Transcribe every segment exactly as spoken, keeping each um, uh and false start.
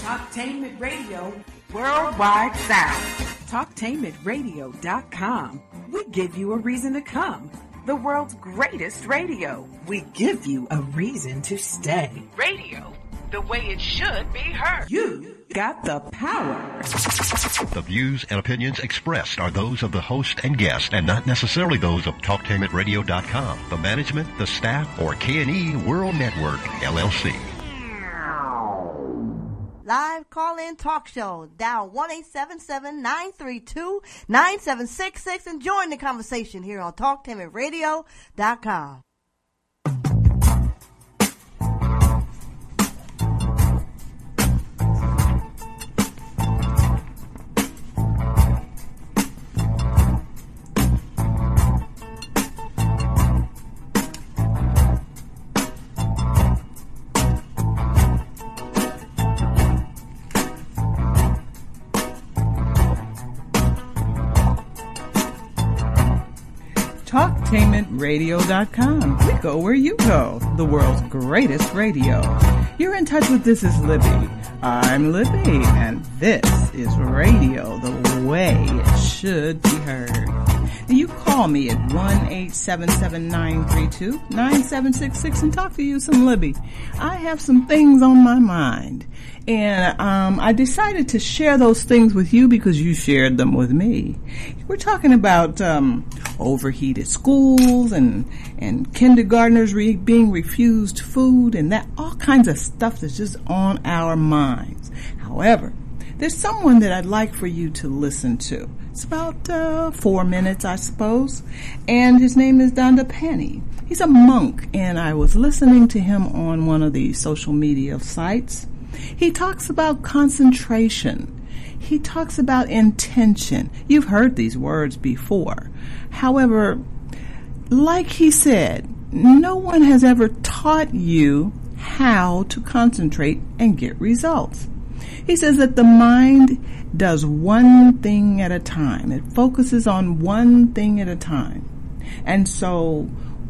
Talktainment Radio Worldwide Sound. Talktainment Radio dot com. We give you a reason to come. The world's greatest radio. We give you a reason to stay. Radio, the way it should be heard. You got the power. The views and opinions expressed are those of the host and guest and not necessarily those of Talktainment Radio dot com, the management, the staff, or K and E World Network, L L C. Live call-in talk show. Dial one eight seven seven, nine three two, nine seven six six and join the conversation here on Talktainment Radio dot com. Talktainment Radio dot com. We go where you go. The world's greatest radio. You're in touch with This Is Libby. I'm Libby, and this is radio the way it should be heard. You call me at one eight seven seven, nine three two, nine seven six six and talk to you some Libby. I have some things on my mind, and um, I decided to share those things with you because you shared them with me. We're talking about um, overheated schools and and kindergartners re- being refused food and that all kinds of stuff that's just on our minds. However, there's someone that I'd like for you to listen to. It's about uh, four minutes, I suppose, and his name is Dandapani. He's a monk, and I was listening to him on one of the social media sites. He talks about concentration. He talks about intention. You've heard these words before. However, like he said, no one has ever taught you how to concentrate and get results. He says that the mind does one thing at a time. It focuses on one thing at a time. And so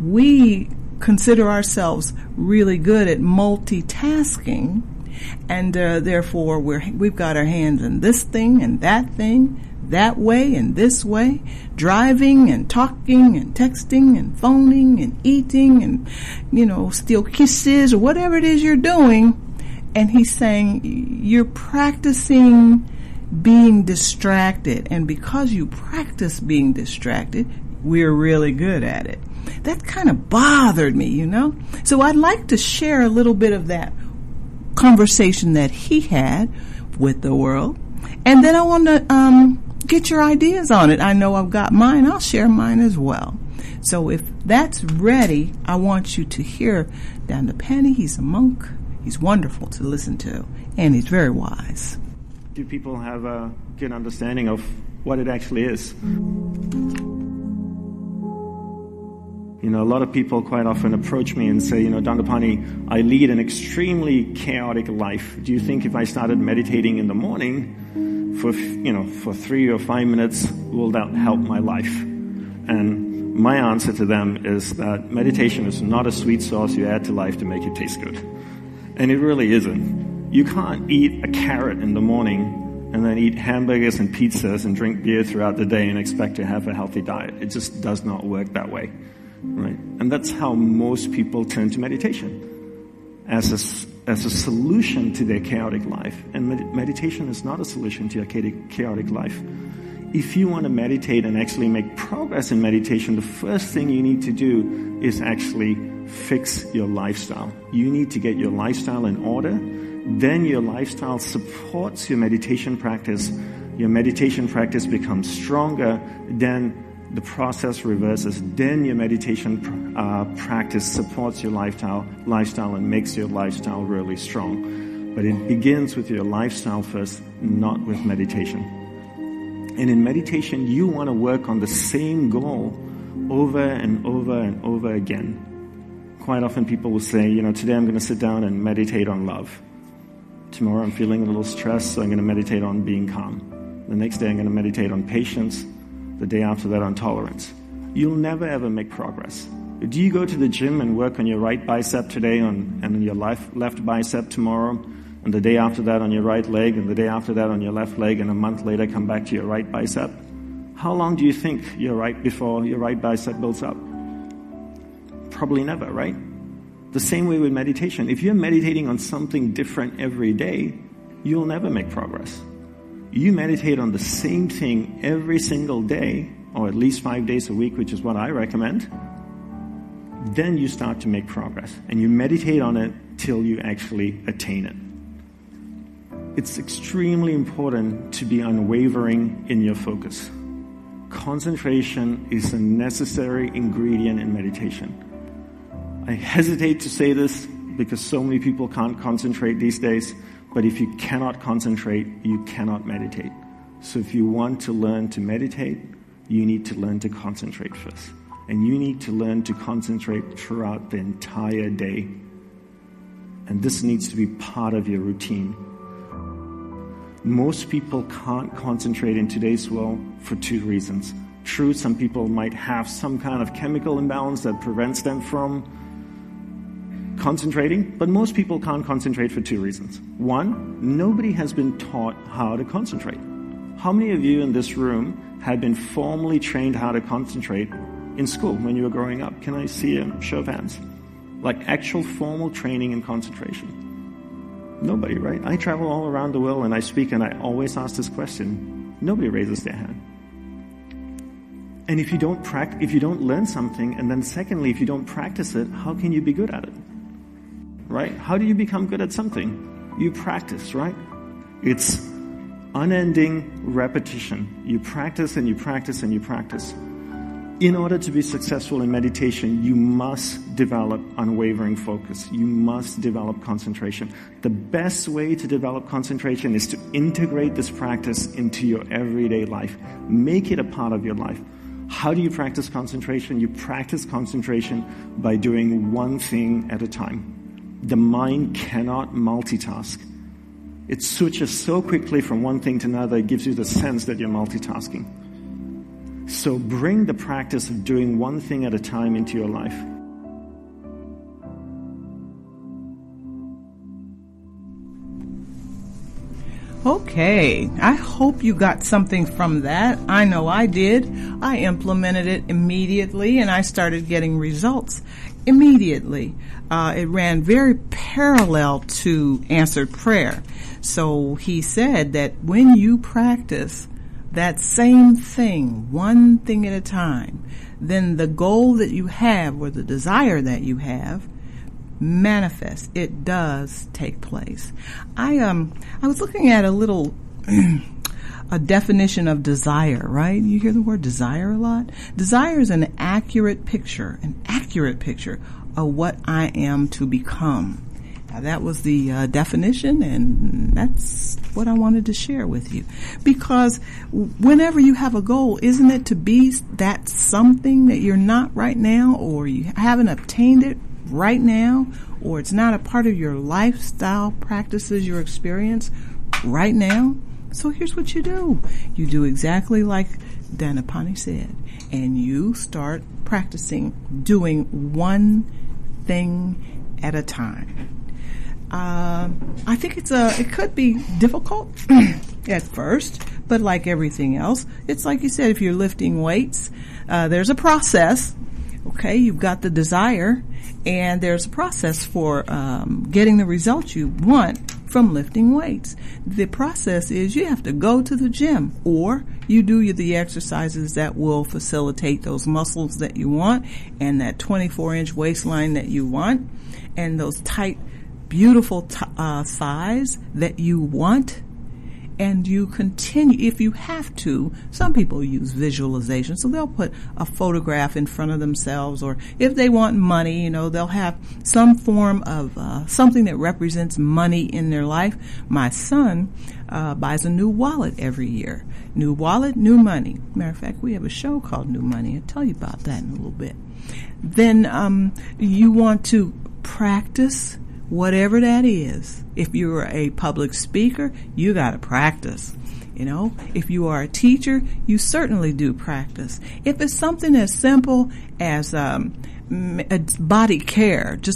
we consider ourselves really good at multitasking, and uh, therefore we're, we've got our hands in this thing and that thing, that way and this way, driving and talking and texting and phoning and eating and, you know, steal kisses or whatever it is you're doing. And he's saying you're practicing being distracted. And because you practice being distracted, we're really good at it. That kind of bothered me, you know. So I'd like to share a little bit of that conversation that he had with the world. And then I want to um, get your ideas on it. I know I've got mine. I'll share mine as well. So if that's ready, I want you to hear Dandapani. He's a monk. He's wonderful to listen to, and he's very wise. Do people have a good understanding of what it actually is? You know, a lot of people quite often approach me and say, you know, Dandapani, I lead an extremely chaotic life. Do you think if I started meditating in the morning for, you know, for three or five minutes, will that help my life? And my answer to them is that meditation is not a sweet sauce you add to life to make it taste good. And it really isn't. You can't eat a carrot in the morning and then eat hamburgers and pizzas and drink beer throughout the day and expect to have a healthy diet. It just does not work that way, right? And that's how most people turn to meditation as a, as a solution to their chaotic life. And med- meditation is not a solution to your chaotic life. If you want to meditate and actually make progress in meditation, the first thing you need to do is actually fix your lifestyle. You need to get your lifestyle in order. Then your lifestyle supports your meditation practice. Your meditation practice becomes stronger. Then the process reverses. Then your meditation uh, practice supports your lifestyle, lifestyle and makes your lifestyle really strong. But it begins with your lifestyle first, not with meditation. And in meditation, you want to work on the same goal over and over and over again. Quite often people will say, you know, today I'm going to sit down and meditate on love. Tomorrow I'm feeling a little stressed, so I'm going to meditate on being calm. The next day I'm going to meditate on patience. The day after that on tolerance. You'll never ever make progress. Do you go to the gym and work on your right bicep today on, and your left, left bicep tomorrow? and the day after that on your right leg, and the day after that on your left leg, and a month later come back to your right bicep, how long do you think you're right before your right bicep builds up? Probably never, right? The same way with meditation. If you're meditating on something different every day, you'll never make progress. You meditate on the same thing every single day, or at least five days a week, which is what I recommend, then you start to make progress. And you meditate on it till you actually attain it. It's extremely important to be unwavering in your focus. Concentration is a necessary ingredient in meditation. I hesitate to say this because so many people can't concentrate these days, but if you cannot concentrate, you cannot meditate. So if you want to learn to meditate, you need to learn to concentrate first. And you need to learn to concentrate throughout the entire day. And this needs to be part of your routine. Most people can't concentrate in today's world for two reasons. True, some people might have some kind of chemical imbalance that prevents them from concentrating, but most people can't concentrate for two reasons. One, nobody has been taught how to concentrate. How many of you in this room had been formally trained how to concentrate in school when you were growing up? Can I see a show of hands? Like actual formal training in concentration. Nobody, right? I travel all around the world and I speak and I always ask this question. Nobody raises their hand. And if you don't practice, if you don't learn something, and then secondly, if you don't practice it, how can you be good at it? Right? How do you become good at something? You practice, right? It's unending repetition. You practice and you practice and you practice. In order to be successful in meditation, you must develop unwavering focus. You must develop concentration. The best way to develop concentration is to integrate this practice into your everyday life. Make it a part of your life. How do you practice concentration? You practice concentration by doing one thing at a time. The mind cannot multitask. It switches so quickly from one thing to another, it gives you the sense that you're multitasking. So bring the practice of doing one thing at a time into your life. Okay, I hope you got something from that. I know I did. I implemented it immediately and I started getting results immediately. Uh, it ran very parallel to answered prayer. So he said that when you practice that same thing, one thing at a time, then the goal that you have or the desire that you have manifests. It does take place. I um I was looking at a little a definition of desire, right? You hear the word desire a lot? Desire is an accurate picture, an accurate picture of what I am to become. Now, that was the uh, definition, and that's what I wanted to share with you. Because whenever you have a goal, isn't it to be that something that you're not right now, or you haven't obtained it right now, or it's not a part of your lifestyle practices, your experience right now? So here's what you do. You do exactly like Dandapani said, and you start practicing doing one thing at a time. Uh, I think it's a, it could be difficult at first, but like everything else, it's like you said, if you're lifting weights, uh, there's a process. Okay, you've got the desire, and there's a process for um, getting the results you want from lifting weights. The process is you have to go to the gym, or you do the exercises that will facilitate those muscles that you want, and that twenty-four inch waistline that you want, and those tight, beautiful t- uh, thighs that you want. And you continue, if you have to. Some people use visualization, so they'll put a photograph in front of themselves, or if they want money, you know, they'll have some form of uh, something that represents money in their life. My son uh, buys a new wallet every year. New wallet, new money. Matter of fact, we have a show called New Money. I'll tell you about that in a little bit. Then um, you want to practice whatever that is. If you're a public speaker, you got to practice. You know, if you are a teacher, you certainly do practice. If it's something as simple as um, body care, just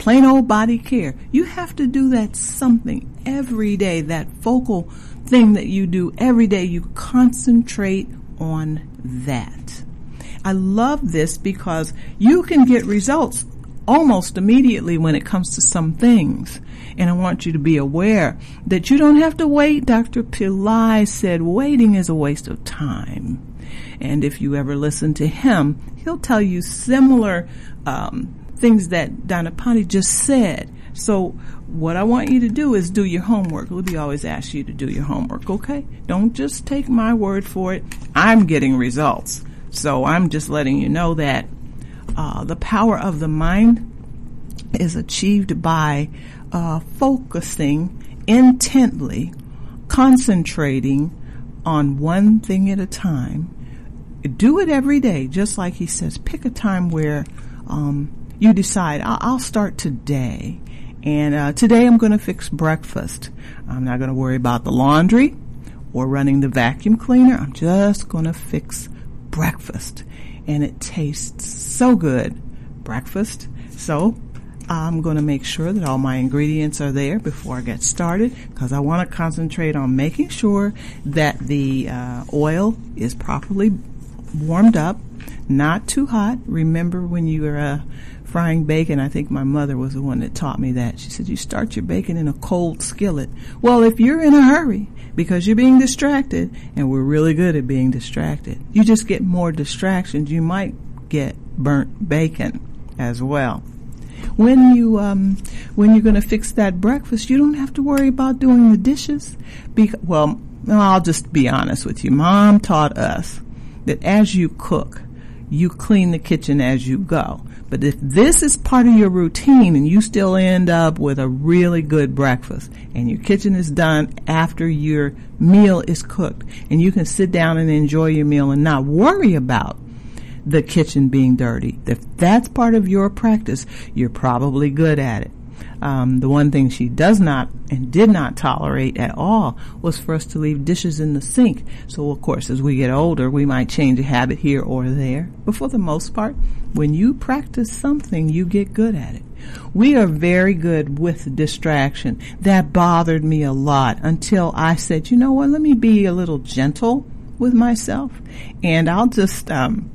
plain old body care. You have to do that something every day, that focal thing that you do every day. You concentrate on that. I love this because you can get results almost immediately when it comes to some things. And I want you to be aware that you don't have to wait. Doctor Pillai said waiting is a waste of time. And if you ever listen to him, he'll tell you similar um, things that Dhanapani just said. So what I want you to do is do your homework. Libby always asks you to do your homework, okay? Don't just take my word for it. I'm getting results. So I'm just letting you know that uh, the power of the mind is achieved by uh, focusing intently, concentrating on one thing at a time. Do it every day, just like he says. Pick a time where um, you decide, I'll, I'll start today. And uh, today I'm going to fix breakfast. I'm not going to worry about the laundry or running the vacuum cleaner. I'm just going to fix breakfast. And it tastes so good, breakfast. So I'm going to make sure that all my ingredients are there before I get started, because I want to concentrate on making sure that the uh, oil is properly warmed up, not too hot. Remember when you were uh, frying bacon, I think my mother was the one that taught me that. She said you start your bacon in a cold skillet. Well, if you're in a hurry because you're being distracted, and we're really good at being distracted, you just get more distractions. You might get burnt bacon as well. When you um, when you're going to fix that breakfast, you don't have to worry about doing the dishes. Because, well, I'll just be honest with you. Mom taught us that as you cook, you clean the kitchen as you go. But if this is part of your routine and you still end up with a really good breakfast and your kitchen is done after your meal is cooked, and you can sit down and enjoy your meal and not worry about the kitchen being dirty, if that's part of your practice, you're probably good at it. Um, the one thing she does not and did not tolerate at all was for us to leave dishes in the sink. So, of course, as we get older, we might change a habit here or there. But for the most part, when you practice something, you get good at it. We are very good with distraction. That bothered me a lot until I said, you know what, let me be a little gentle with myself, and I'll just um,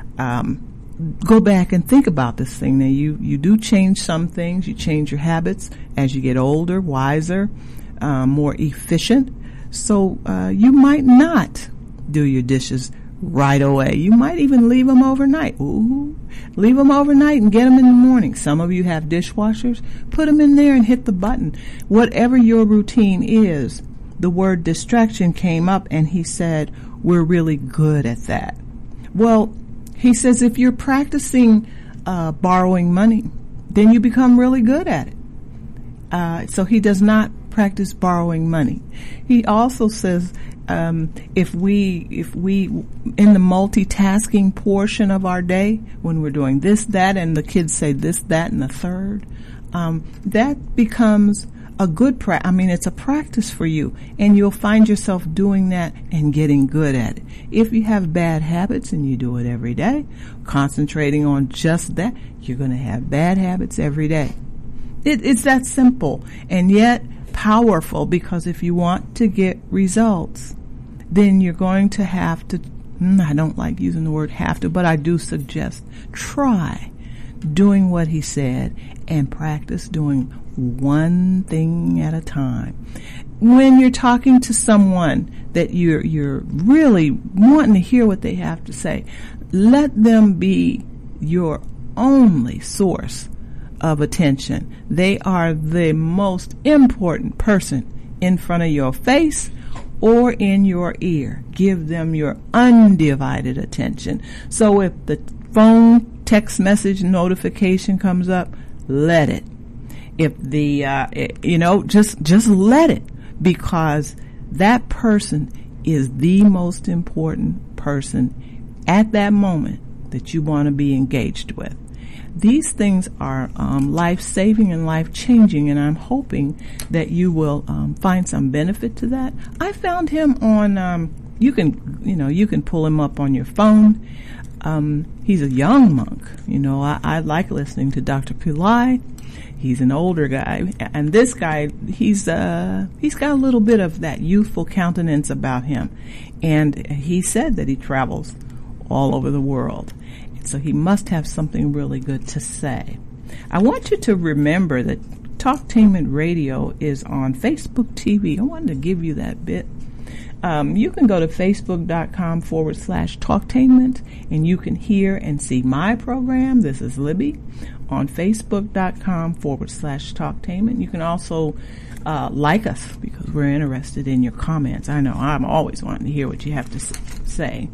um, go back and think about this thing. Now, you, you do change some things. You change your habits as you get older, wiser, um, more efficient. So uh, you might not do your dishes right away. You might even leave them overnight. Ooh, leave them overnight and get them in the morning. Some of you have dishwashers. Put them in there and hit the button. Whatever your routine is, the word distraction came up, and he said, we're really good at that. Well, he says if you're practicing uh, borrowing money, then you become really good at it. Uh, so he does not practice borrowing money. He also says um, if we if we in the multitasking portion of our day, when we're doing this, that, and the kids say this, that, and the third, um, that becomes a good pra- I mean, it's a practice for you, and you'll find yourself doing that and getting good at it. If you have bad habits and you do it every day, concentrating on just that, you're going to have bad habits every day. It, it's that simple, and yet powerful, because if you want to get results, then you're going to have to, mm, I don't like using the word have to, but I do suggest try doing what he said and practice doing one thing at a time. When you're talking to someone that you're you're really wanting to hear what they have to say, let them be your only source of attention. They are the most important person in front of your face or in your ear. Give them your undivided attention. So if the phone text message notification comes up, let it. If the, uh, it, you know, just, just let it, because that person is the most important person at that moment that you want to be engaged with. These things are um, life-saving and life-changing, and I'm hoping that you will um, find some benefit to that. I found him on, um, you can, you know, you can pull him up on your phone. Um, he's a young monk. You know, I, I like listening to Doctor Pillai. He's an older guy, and this guy, he's uh, he's got a little bit of that youthful countenance about him, and he said that he travels all over the world, so he must have something really good to say. I want you to remember that Talktainment Radio is on Facebook T V. I wanted to give you that bit. Um, you can go to facebook.com forward slash Talktainment, and you can hear and see my program. This is Libby on facebook.com forward slash Talktainment. You can also uh, like us because we're interested in your comments. I know I'm always wanting to hear what you have to s- say.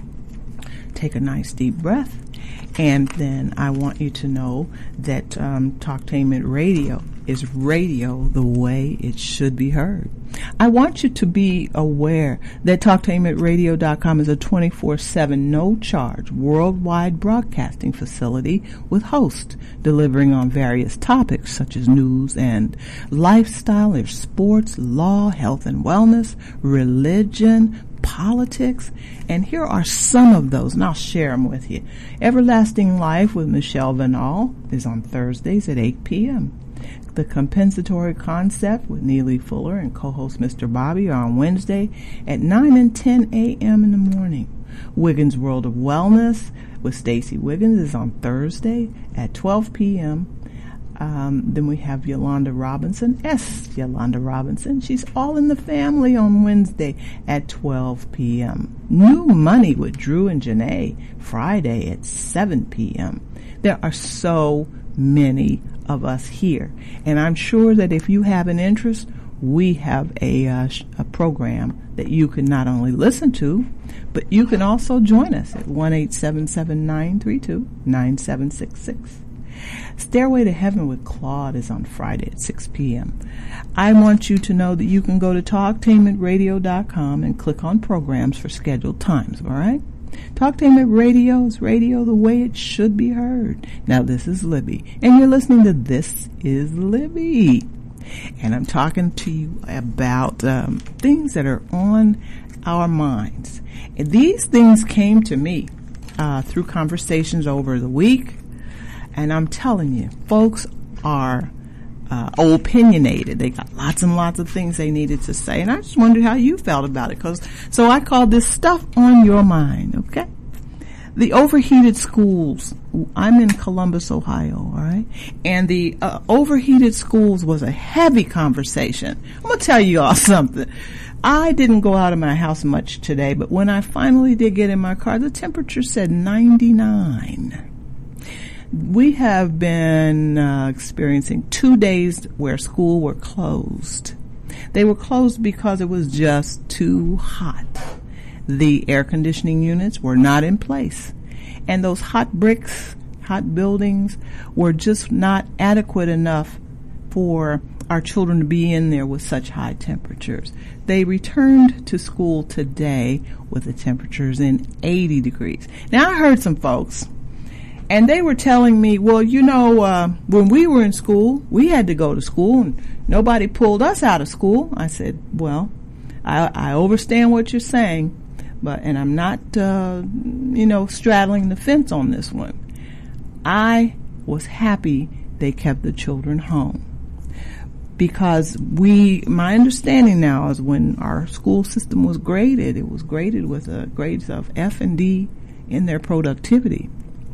Take a nice deep breath. And then I want you to know that um, Talktainment Radio is radio the way it should be heard. I want you to be aware that Talktainment Radio dot com is a twenty-four seven no-charge worldwide broadcasting facility with hosts delivering on various topics such as news and lifestyle, or sports, law, health and wellness, religion, politics, and here are some of those, and I'll share them with you. Everlasting Life with Michelle Vanal is on Thursdays at eight p.m. The Compensatory Concept with Neely Fuller and co-host Mister Bobby are on Wednesday at nine and ten a.m. in the morning. Wiggins World of Wellness with Stacy Wiggins is on Thursday at twelve p.m. Um, then we have Yolanda Robinson, S. Yolanda Robinson. She's all in the family on Wednesday at twelve p.m. New Money with Drew and Janae, Friday at seven p.m. There are so many of us here, and I'm sure that if you have an interest, we have a, uh, sh- a program that you can not only listen to, but you can also join us at one eight seven seven, nine three two, nine seven six six. Stairway to Heaven with Claude is on Friday at six p.m. I want you to know that you can go to Talktainment Radio dot com and click on programs for scheduled times, all right? Talktainment Radio is radio the way it should be heard. Now, this is Libby, and you're listening to This is Libby. And I'm talking to you about um, things that are on our minds. And these things came to me uh, through conversations over the week. And I'm telling you, folks are uh, opinionated. They got lots and lots of things they needed to say. And I just wondered how you felt about it. Cause, so I called this Stuff on Your Mind, okay? The overheated schools. I'm in Columbus, Ohio, all right? And the uh, overheated schools was a heavy conversation. I'm going to tell you all something. I didn't go out of my house much today, but when I finally did get in my car, the temperature said ninety-nine. We have been uh, experiencing two days where school were closed. They were closed because it was just too hot. The air conditioning units were not in place. And those hot bricks, hot buildings were just not adequate enough for our children to be in there with such high temperatures. They returned to school today with the temperatures in eighty degrees. Now, I heard some folks, and they were telling me, well, you know, uh, when we were in school, we had to go to school, and nobody pulled us out of school. I said, well, I, I understand what you're saying, but, and I'm not, uh, you know, straddling the fence on this one. I was happy they kept the children home. Because we, my understanding now is when our school system was graded, it was graded with a grades of F and D in their productivity.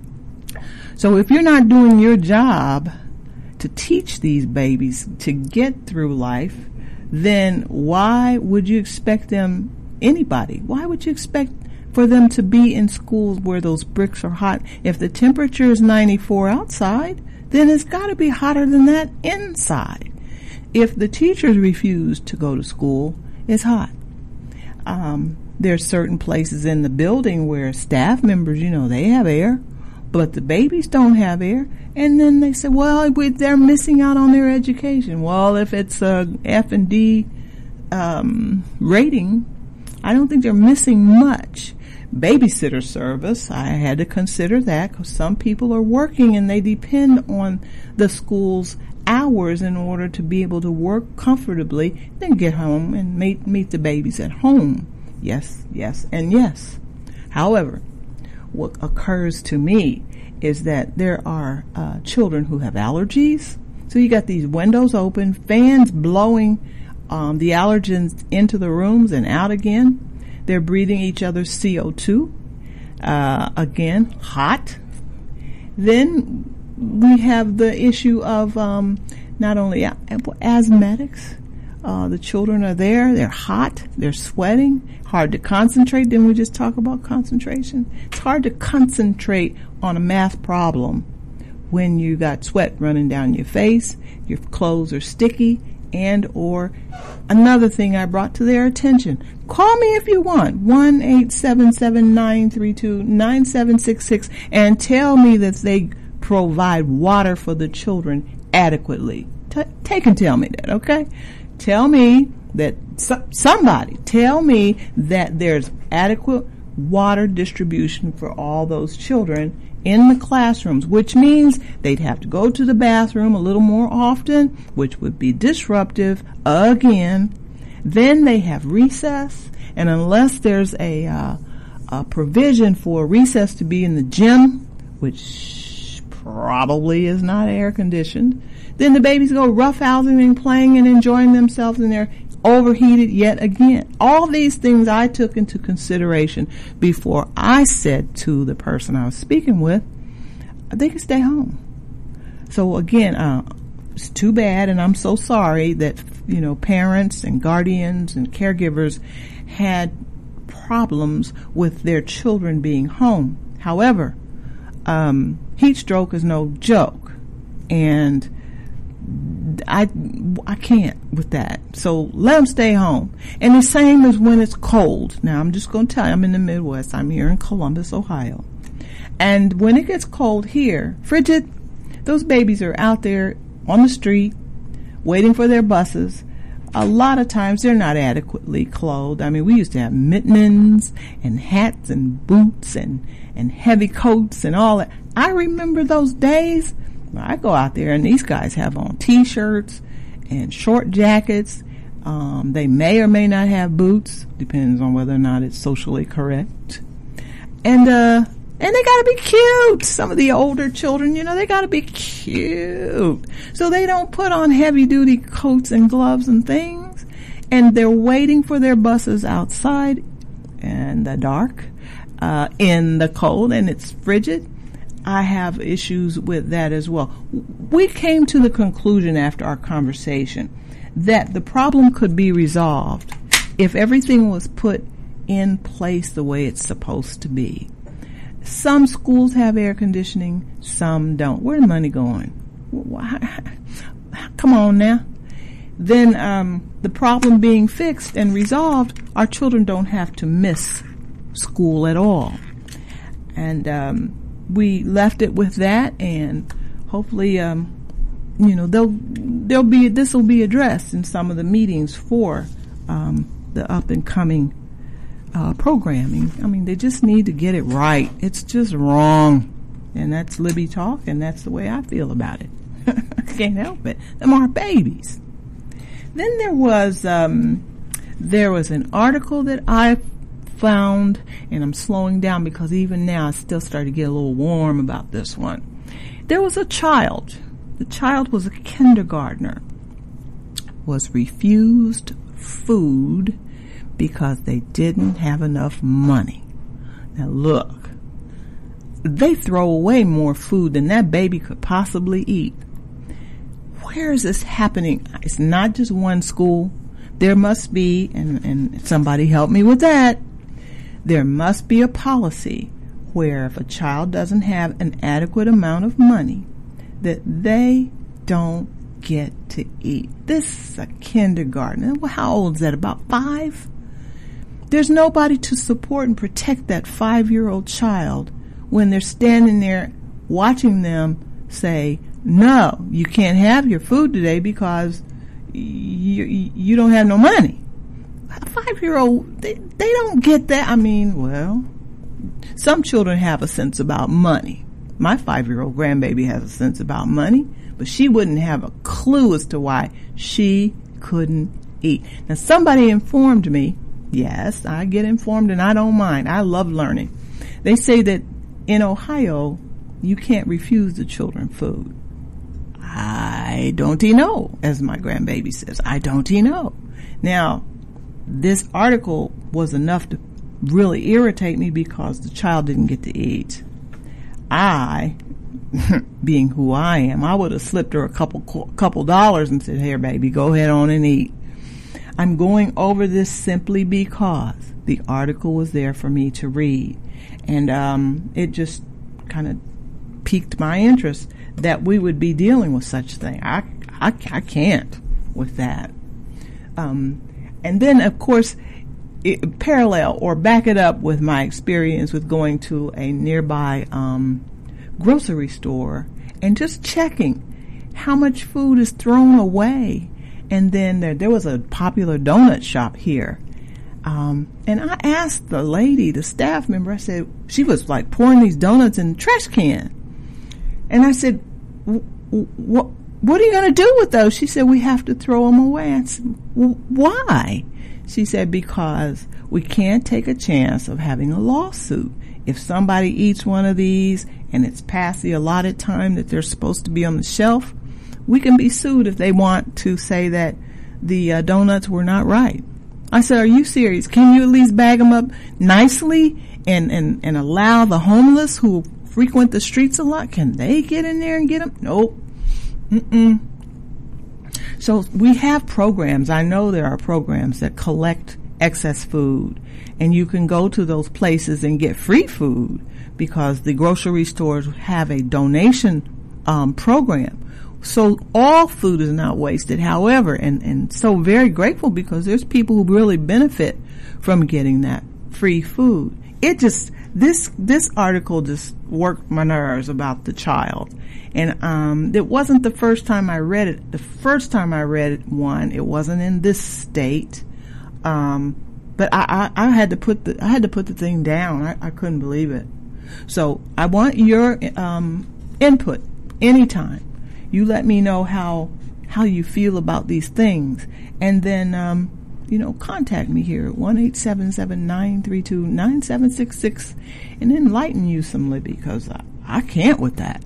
So if you're not doing your job to teach these babies to get through life, then why would you expect them, anybody, why would you expect for them to be in schools where those bricks are hot? If the temperature is ninety-four outside, then it's got to be hotter than that inside. If the teachers refuse to go to school, it's hot. Um, there are certain places in the building where staff members, you know, they have air, but the babies don't have air. And then they say, well, they're missing out on their education. Well, if it's a F and D um, rating, I don't think they're missing much. Babysitter service, I had to consider that because some people are working and they depend on the school's hours in order to be able to work comfortably, then get home and meet, meet the babies at home. Yes, yes, and yes. However, what occurs to me is that there are uh, children who have allergies. So you got these windows open, fans blowing um, the allergens into the rooms and out again. They're breathing each other's C O two. Uh, again, hot. Then we have the issue of um, not only a- asthmatics. Uh, the children are there. They're hot. They're sweating. Hard to concentrate. Didn't we just talk about concentration? It's hard to concentrate on a math problem when you got sweat running down your face, your clothes are sticky, and or another thing I brought to their attention. Call me if you want, one eight seven seven, nine three two, nine seven six six, and tell me that they provide water for the children adequately. T- take and tell me that, okay? Tell me that so- somebody tell me that there's adequate water distribution for all those children in the classrooms, which means they'd have to go to the bathroom a little more often, which would be disruptive again. Then they have recess, and unless there's a, uh, a provision for recess to be in the gym, which probably is not air conditioned, then the babies go roughhousing and playing and enjoying themselves, and they're overheated yet again. All these things I took into consideration before I said to the person I was speaking with, they can stay home. So again, uh, it's too bad, and I'm so sorry that, you know, parents and guardians and caregivers had problems with their children being home. However, um, heat stroke is no joke, and I, I can't with that. So let them stay home. And the same as when it's cold. Now, I'm just going to tell you, I'm in the Midwest. I'm here in Columbus, Ohio. And when it gets cold here, frigid, those babies are out there on the street waiting for their buses. A lot of times they're not adequately clothed. I mean, we used to have mittens and hats and boots and, and heavy coats and all that. I remember those days. I go out there and these guys have on t-shirts and short jackets. Um, they may or may not have boots, depends on whether or not it's socially correct. And, uh, and they gotta be cute. Some of the older children, you know, they gotta be cute. So they don't put on heavy duty coats and gloves and things. And they're waiting for their buses outside in the dark, uh, in the cold, and it's frigid. I have issues with that as well. We came to the conclusion after our conversation that the problem could be resolved if everything was put in place the way it's supposed to be. Some schools have air conditioning, some don't. Where's the money going? Come on now. Then um, the problem being fixed and resolved, our children don't have to miss school at all. And um we left it with that, and hopefully, um, you know, they'll, there'll be, this will be addressed in some of the meetings for, um, the up and coming, uh, programming. I mean, they just need to get it right. It's just wrong. And that's Libby talk, and that's the way I feel about it. I can't help it. Them are babies. Then there was, um, there was an article that I found, and I'm slowing down because even now I still start to get a little warm about this one. There was a child. The child was a kindergartner, was refused food because they didn't have enough money. Now look, they throw away more food than that baby could possibly eat. Where is this happening? It's not just one school. There must be, and, and somebody help me with that, there must be a policy where if a child doesn't have an adequate amount of money, that they don't get to eat. This is a kindergarten. Well, how old is that? About five? There's nobody to support and protect that five-year-old child when they're standing there watching them say, no, you can't have your food today because you, you don't have no money. A five-year-old, they, they don't get that. I mean, well, some children have a sense about money. My five-year-old grandbaby has a sense about money, but she wouldn't have a clue as to why she couldn't eat. Now, somebody informed me, yes, I get informed and I don't mind. I love learning. They say that in Ohio, you can't refuse the children food. I I don't know, as my grandbaby says. I don't know. Now, this article was enough to really irritate me because the child didn't get to eat. I, being who I am, I would have slipped her a couple couple dollars and said, "Here, baby, go ahead on and eat." I'm going over this simply because the article was there for me to read, and um, it just kind of piqued my interest that we would be dealing with such a thing. I, I, I can't with that. Um, and then, of course, it, parallel or back it up with my experience with going to a nearby um, grocery store and just checking how much food is thrown away. And then there, there was a popular donut shop here. Um, and I asked the lady, the staff member, I said, she was like pouring these donuts in the trash can. And I said, what, what are you going to do with those? She said, we have to throw them away. I said, well, why? She said, because we can't take a chance of having a lawsuit. If somebody eats one of these and it's past the allotted time that they're supposed to be on the shelf, we can be sued if they want to say that the uh, donuts were not right. I said, are you serious? Can you at least bag them up nicely and, and, and allow the homeless who frequent the streets a lot, can they get in there and get them? Nope. Mm-mm. So we have programs. I know there are programs that collect excess food, and you can go to those places and get free food because the grocery stores have a donation um, program. So all food is not wasted. However, and, and so very grateful because there's people who really benefit from getting that free food. It just, this, this article just worked my nerves about the child. And, um, it wasn't the first time I read it. The first time I read one, it wasn't in this state. Um, but I, I, I had to put the, I had to put the thing down. I, I couldn't believe it. So I want your, um, input anytime. You let me know how how you feel about these things, and then um, you know, contact me here at one eight seven seven nine three two nine seven six six, and enlighten you some, Libby, because I, I can't with that.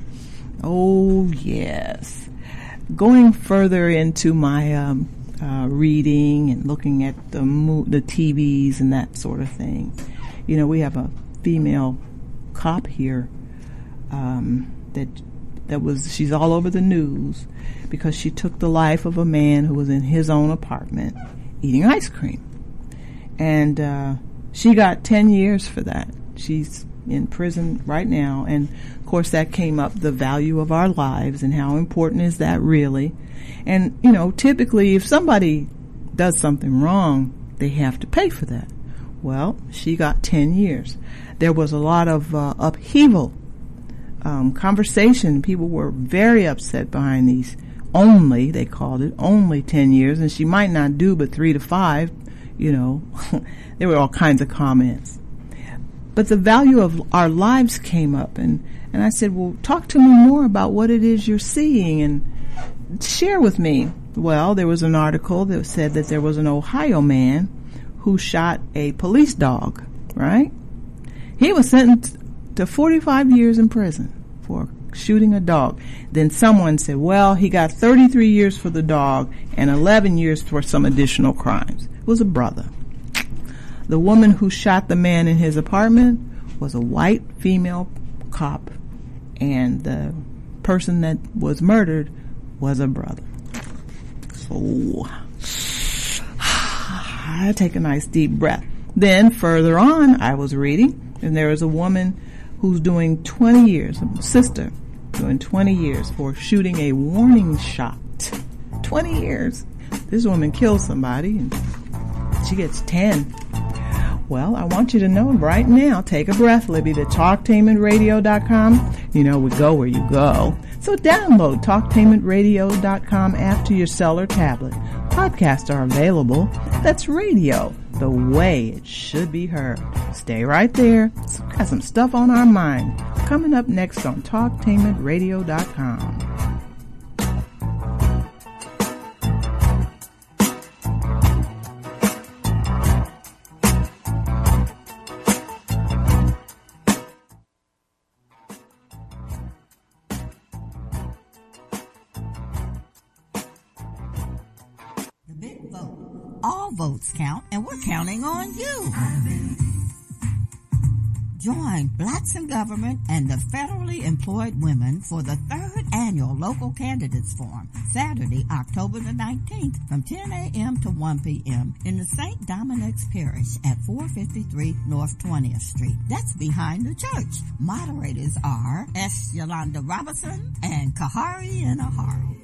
Oh yes, going further into my um, uh, reading and looking at the mo- the T Vs and that sort of thing. You know, we have a female cop here um, that. That was, she's all over the news because she took the life of a man who was in his own apartment eating ice cream. And, uh, she got ten years for that. She's in prison right now. And of course that came up, the value of our lives and how important is that really. And, you know, typically if somebody does something wrong, they have to pay for that. Well, she got ten years. There was a lot of, uh, upheaval. Um, conversation. People were very upset behind these only, they called it, only ten years, and she might not do but three to five, you know. There were all kinds of comments. But the value of our lives came up, and, and I said, well, talk to me more about what it is you're seeing and share with me. Well, there was an article that said that there was an Ohio man who shot a police dog, right? He was sentenced to forty-five years in prison for shooting a dog. Then someone said, well, he got thirty-three years for the dog and eleven years for some additional crimes. It was a brother. The woman who shot the man in his apartment was a white female cop, and the person that was murdered was a brother. So I take a nice deep breath. Then further on, I was reading, and there was a woman who's doing twenty years, a sister doing twenty years for shooting a warning shot. twenty years. This woman killed somebody and she gets ten. Well, I want you to know right now, take a breath, Libby, to talktainment radio dot com. You know, we go where you go. So download talktainment radio dot com app to your cell or tablet. Podcasts are available. That's radio, the way it should be heard. Stay right there. Got some stuff on our mind. Coming up next on talktainment radio dot com. votes count, and we're counting on you. Join Blacks in Government and the Federally Employed Women for the third annual Local Candidates Forum, Saturday, October the nineteenth, from ten a.m. to one p.m. in the Saint Dominic's Parish at four fifty-three North twentieth Street. That's behind the church. Moderators are S. Yolanda Robinson and Kahari Inahara.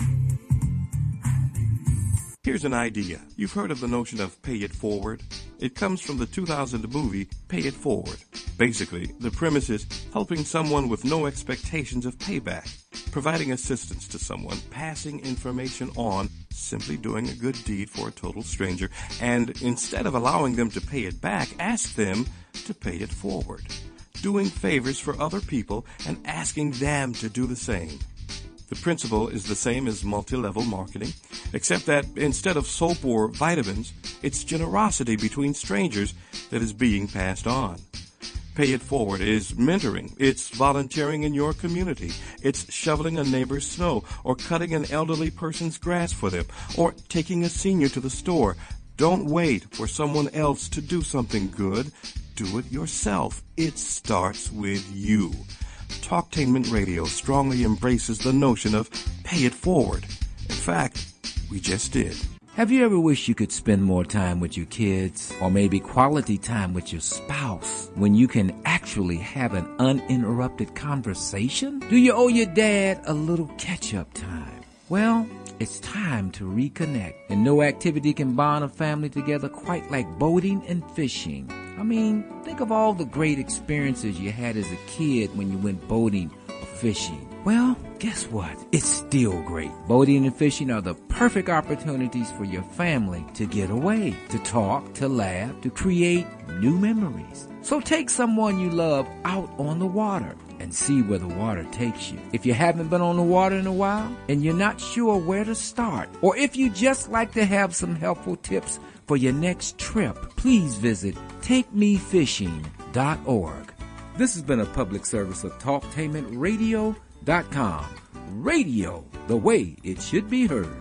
Here's an idea. You've heard of the notion of pay it forward? It comes from the two thousand movie Pay It Forward. Basically, the premise is helping someone with no expectations of payback, providing assistance to someone, passing information on, simply doing a good deed for a total stranger, and instead of allowing them to pay it back, ask them to pay it forward. Doing favors for other people and asking them to do the same. The principle is the same as multi-level marketing, except that instead of soap or vitamins, it's generosity between strangers that is being passed on. Pay It Forward is mentoring. It's volunteering in your community. It's shoveling a neighbor's snow or cutting an elderly person's grass for them or taking a senior to the store. Don't wait for someone else to do something good. Do it yourself. It starts with you. Talktainment Radio strongly embraces the notion of pay it forward. In fact, we just did. Have you ever wished you could spend more time with your kids, or maybe quality time with your spouse, when you can actually have an uninterrupted conversation? Do you owe your dad a little catch-up time? Well, it's time to reconnect, and no activity can bond a family together quite like boating and fishing. I mean, think of all the great experiences you had as a kid when you went boating or fishing. Well, guess what? It's still great. Boating and fishing are the perfect opportunities for your family to get away, to talk, to laugh, to create new memories. So take someone you love out on the water and see where the water takes you. If you haven't been on the water in a while and you're not sure where to start, or if you just like to have some helpful tips for your next trip, please visit take me fishing dot org. This has been a public service of Talktainment Radio dot com. Radio, the way it should be heard.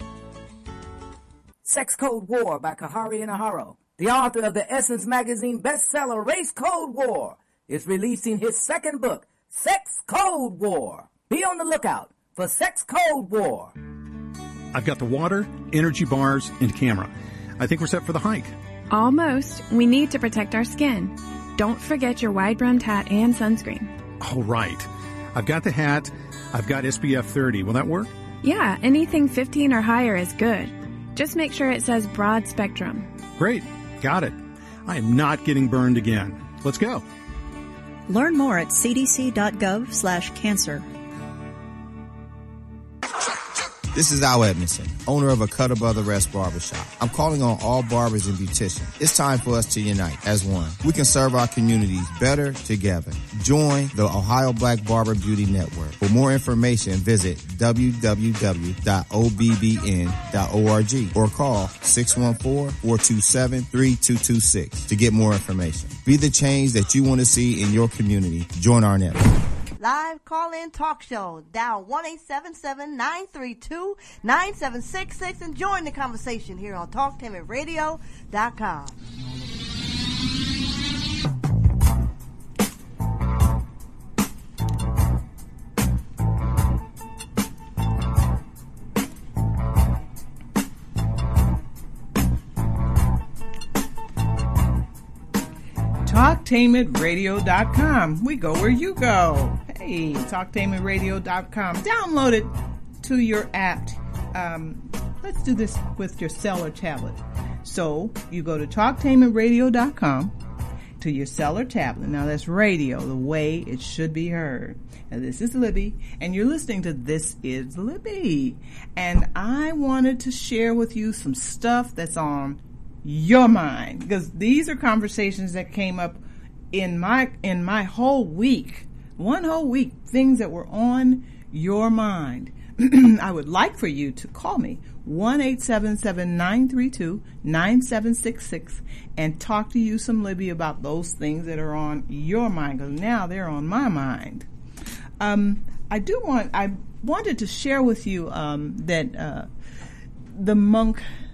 Sex Code War by Kahari Inahara, the author of the Essence magazine bestseller Race Code War, is releasing his second book, Sex Code War. Be on the lookout for Sex Code War. I've got the water, energy bars, and camera. I think we're set for the hike. Almost. We need to protect our skin. Don't forget your wide-brimmed hat and sunscreen. All right. I've got the hat. I've got S P F thirty. Will that work? Yeah, anything fifteen or higher is good. Just make sure it says broad spectrum. Great. Got it. I am not getting burned again. Let's go. Learn more at c d c dot gov slash cancer. This is Al Edmondson, owner of a Cutter Brother Rest Barbershop. I'm calling on all barbers and beauticians. It's time for us to unite as one. We can serve our communities better together. Join the Ohio Black Barber Beauty Network. For more information, visit w w w dot o b b n dot org or call six one four, four two seven, three two two six to get more information. Be the change that you want to see in your community. Join our network. Live call-in talk show. Dial one eight seven seven, nine three two, nine seven six six and join the conversation here on Talktainment Radio dot com. Talktainment Radio dot com. We go where you go. Hey, Talktainment Radio dot com. Download it to your app. Um, let's do this with your cell or tablet. So you go to Talktainment Radio dot com to your cell or tablet. Now that's radio, the way it should be heard. Now this is Libby, and you're listening to This is Libby. And I wanted to share with you some stuff that's on your mind, because these are conversations that came up in my in my whole week, one whole week, things that were on your mind. I would like for you to call me one eight seven seven, nine three two, nine seven six six and talk to you some Libby about those things that are on your mind, because now they're on my mind. Um, I do want I wanted to share with you um, that uh, the monk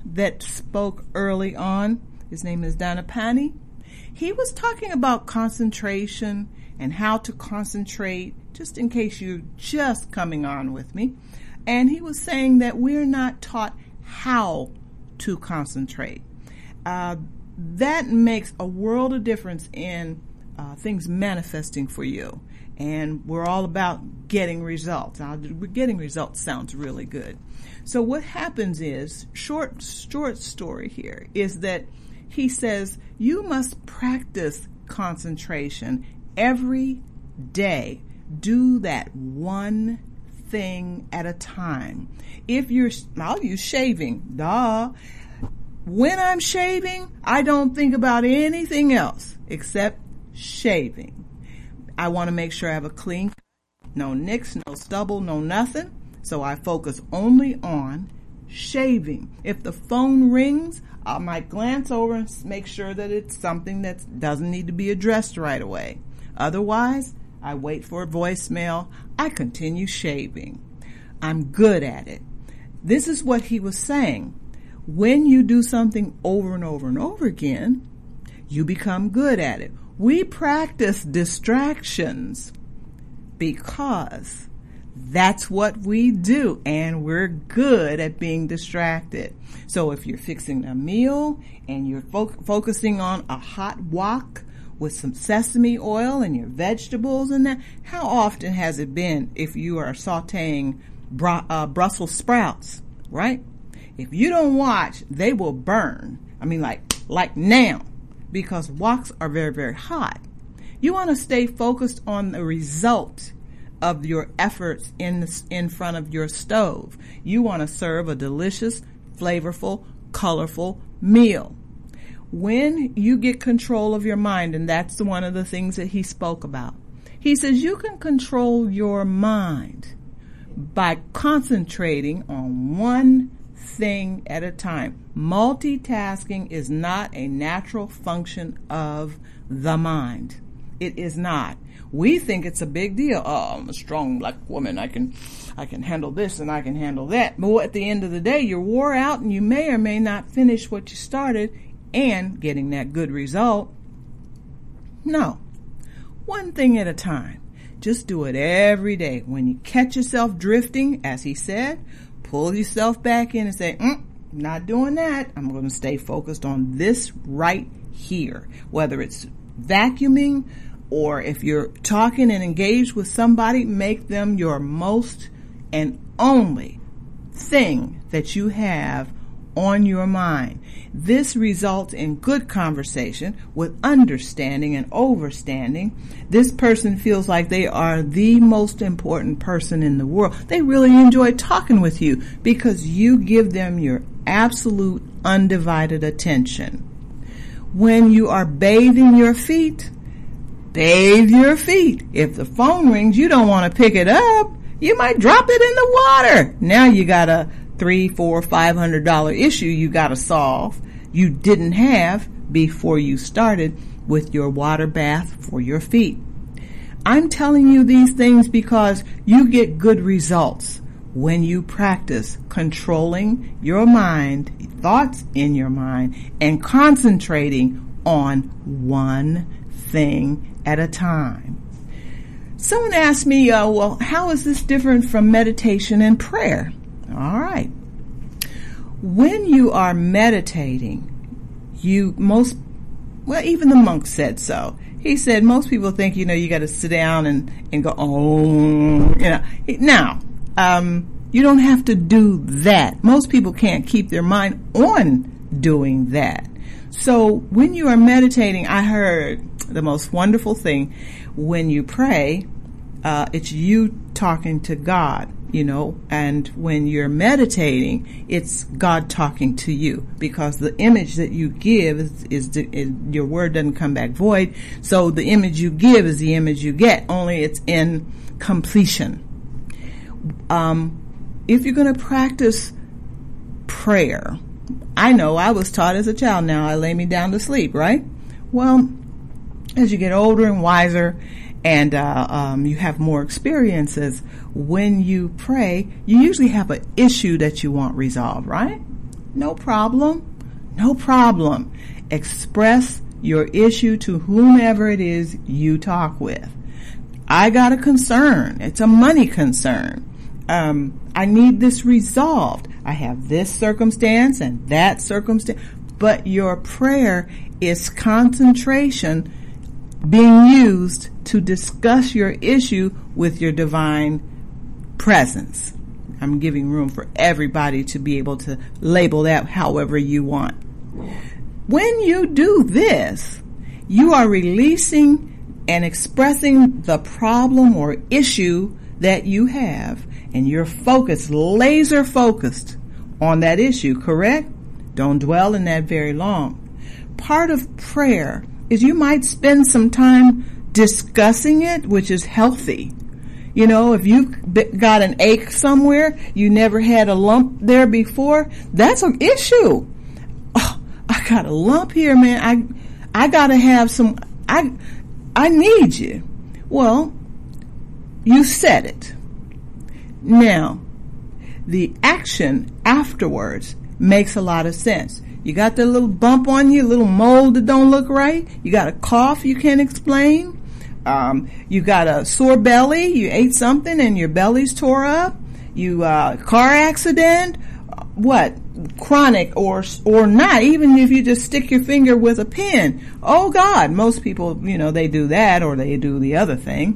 that spoke early on, his name is Dhanapani, he was talking about concentration and how to concentrate, just in case you're just coming on with me. And he was saying that we're not taught how to concentrate. Uh, that makes a world of difference in uh, things manifesting for you. And we're all about getting results. Now, getting results sounds really good. So what happens is, short, short story here, is that he says you must practice concentration every day. Do that one thing at a time. If you're, I'll use shaving, duh. When I'm shaving, I don't think about anything else except shaving. I want to make sure I have a clean, no nicks, no stubble, no nothing. So I focus only on shaving. If the phone rings, I might glance over and make sure that it's something that doesn't need to be addressed right away. Otherwise, I wait for a voicemail. I continue shaving. I'm good at it. This is what he was saying. When you do something over and over and over again, you become good at it. We practice distractions because that's what we do, and we're good at being distracted. So if you're fixing a meal and you're fo- focusing on a hot wok with some sesame oil and your vegetables and that, how often has it been if you are sauteing br- uh, Brussels sprouts, right? If you don't watch, they will burn. I mean, like, like now, because woks are very, very hot. You want to stay focused on the result of your efforts in the, in front of your stove. You want to serve a delicious, flavorful, colorful meal. When you get control of your mind, and that's one of the things that he spoke about, he says you can control your mind by concentrating on one thing at a time. Multitasking is not a natural function of the mind. It is not. We think it's a big deal. Oh, I'm a strong black woman. I can, I can handle this and I can handle that. But at the end of the day, you're wore out and you may or may not finish what you started and getting that good result. No. One thing at a time. Just do it every day. When you catch yourself drifting, as he said, pull yourself back in and say, mm, not doing that. I'm going to stay focused on this right here. Whether it's vacuuming, or if you're talking and engaged with somebody, make them your most and only thing that you have on your mind. This results in good conversation with understanding and overstanding. This person feels like they are the most important person in the world. They really enjoy talking with you because you give them your absolute undivided attention. When you are bathing your feet, bathe your feet. If the phone rings, you don't want to pick it up. You might drop it in the water. Now you got a three, four, five hundred dollar issue you got to solve. You didn't have before you started with your water bath for your feet. I'm telling you these things because you get good results when you practice controlling your mind, thoughts in your mind, and concentrating on one thing at a time. Someone asked me, uh, well, how is this different from meditation and prayer? All right. When you are meditating, you most, well, even the monk said so. He said most people think, you know, you got to sit down and, and go, oh, you know. Now, um, you don't have to do that. Most people can't keep their mind on doing that. So when you are meditating, I heard the most wonderful thing. When you pray, uh, it's you talking to God, you know, and when you're meditating, it's God talking to you, because the image that you give is, is, the, is your word doesn't come back void. So the image you give is the image you get, only it's in completion. Um, if you're going to practice prayer, I know I was taught as a child, now I lay me down to sleep, right? Well, as you get older and wiser and uh, um, you have more experiences, when you pray, you usually have an issue that you want resolved, right? No problem. No problem. Express your issue to whomever it is you talk with. I got a concern. It's a money concern. Um, I need this resolved. I have this circumstance and that circumstance. But your prayer is concentration being used to discuss your issue with your divine presence. I'm giving room for everybody to be able to label that however you want. When you do this, you are releasing and expressing the problem or issue that you have, and you're focused, laser focused on that issue, correct? Don't dwell in that very long. Part of prayer is you might spend some time discussing it, which is healthy. You know, if you've got an ache somewhere, you never had a lump there before, that's an issue. Oh, I got a lump here, man. I, I gotta have some, I, I need you. Well, you said it. Now, the action afterwards makes a lot of sense. You got that little bump on you, a little mold that don't look right. You got a cough you can't explain. Um, you got a sore belly. You ate something and your belly's tore up. You, uh, car accident. What? Chronic or, or not. Even if you just stick your finger with a pin. Oh God. Most people, you know, they do that or they do the other thing.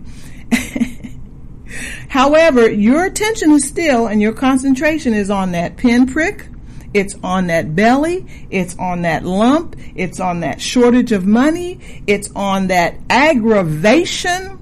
However, your attention is still and your concentration is on that pin prick. It's on that belly. It's on that lump. It's on that shortage of money. It's on that aggravation.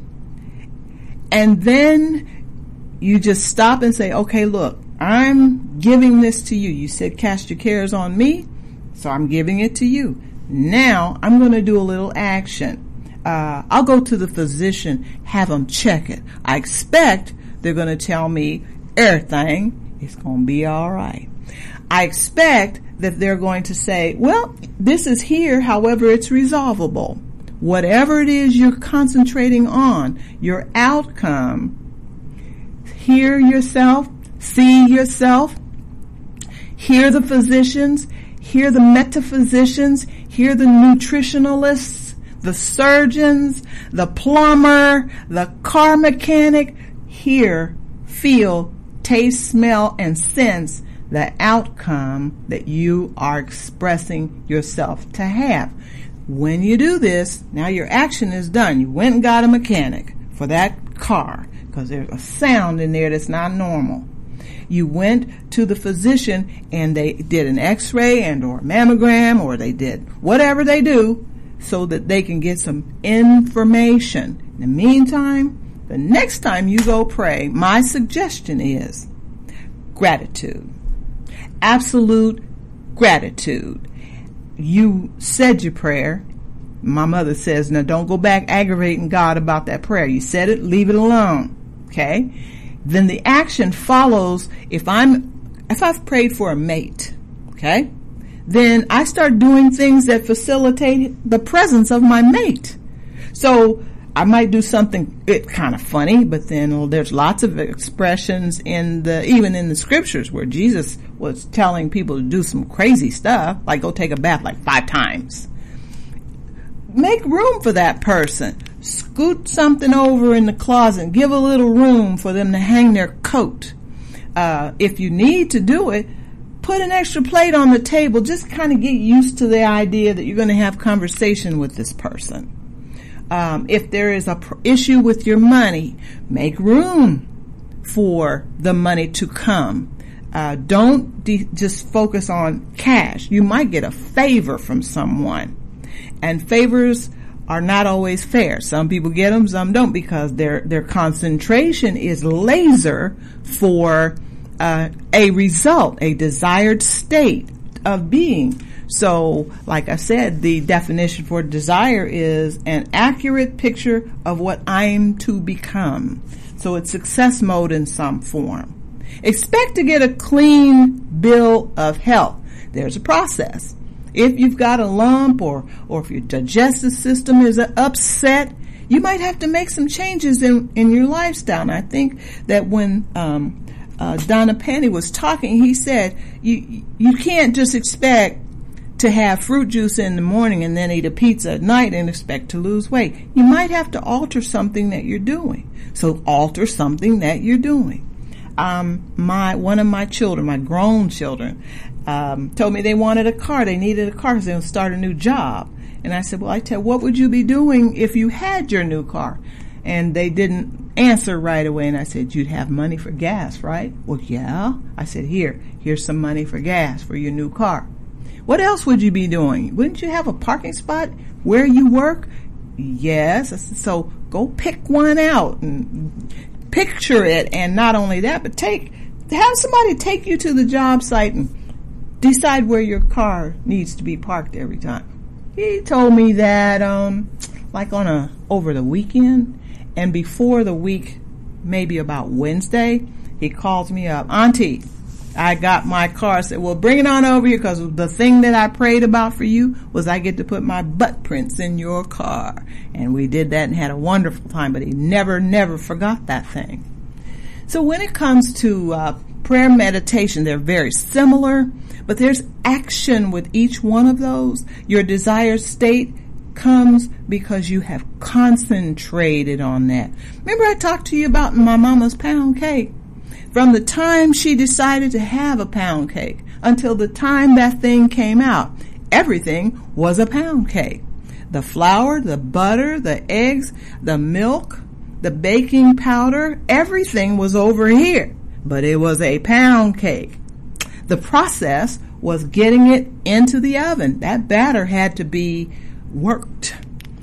And then you just stop and say, okay, look, I'm giving this to you. You said cast your cares on me, so I'm giving it to you. Now I'm going to do a little action. Uh, I'll go to the physician, have them check it. I expect they're going to tell me everything is going to be all right. I expect that they're going to say, well, this is here, however, it's resolvable. Whatever it is you're concentrating on, your outcome, hear yourself, see yourself, hear the physicians, hear the metaphysicians, hear the nutritionalists, the surgeons, the plumber, the car mechanic, hear, feel, taste, smell, and sense the outcome that you are expressing yourself to have. When you do this, now your action is done. You went and got a mechanic for that car because there's a sound in there that's not normal. You went to the physician and they did an x-ray and or mammogram or they did whatever they do so that they can get some information. In the meantime, the next time you go pray, my suggestion is gratitude. Absolute gratitude. You said your prayer. My mother says, now don't go back aggravating God about that prayer. You said it, leave it alone. Okay? Then the action follows. If I'm, if I've prayed for a mate, okay? Then I start doing things that facilitate the presence of my mate. So I might do something it kind of funny, but then there's lots of expressions in the, even in the scriptures where Jesus was telling people to do some crazy stuff, like go take a bath like five times. Make room for that person. Scoot something over in the closet. Give a little room for them to hang their coat. Uh, if you need to do it, put an extra plate on the table. Just kind of get used to the idea that you're going to have conversation with this person. Um, if there is a pr- issue with your money, make room for the money to come. Uh, don't de- just focus on cash. You might get a favor from someone. And favors are not always fair. Some people get them, some don't, because their their concentration is laser for uh, a result, a desired state of being. So, like I said, the definition for desire is an accurate picture of what I'm to become. So it's success mode in some form. Expect to get a clean bill of health. There's a process. If you've got a lump or, or if your digestive system is upset, you might have to make some changes in, in your lifestyle. And I think that when um, uh, Donna Penny was talking, he said, you, you can't just expect to have fruit juice in the morning and then eat a pizza at night and expect to lose weight. You might have to alter something that you're doing. So alter something that you're doing. Um, my, one of my children, my grown children, um, told me they wanted a car. They needed a car because they were going to start a new job. And I said, well, I tell you, what would you be doing if you had your new car? And they didn't answer right away. And I said, you'd have money for gas, right? Well, yeah. I said, here, here's some money for gas for your new car. What else would you be doing? Wouldn't you have a parking spot where you work? Yes. I said, so go pick one out and picture it. And not only that, but take, have somebody take you to the job site and decide where your car needs to be parked every time. He told me that, um, like on a, over the weekend, and before the week, maybe about Wednesday, he calls me up. Auntie, I got my car. I said, well, bring it on over here, because the thing that I prayed about for you was I get to put my butt prints in your car. And we did that and had a wonderful time, but he never, never forgot that thing. So when it comes to uh, prayer meditation, they're very similar, but there's action with each one of those. Your desired state comes because you have concentrated on that. Remember I talked to you about my mama's pound cake? From the time she decided to have a pound cake until the time that thing came out, everything was a pound cake. The flour, the butter, the eggs, the milk, the baking powder, everything was over here, but it was a pound cake. The process was getting it into the oven. That batter had to be worked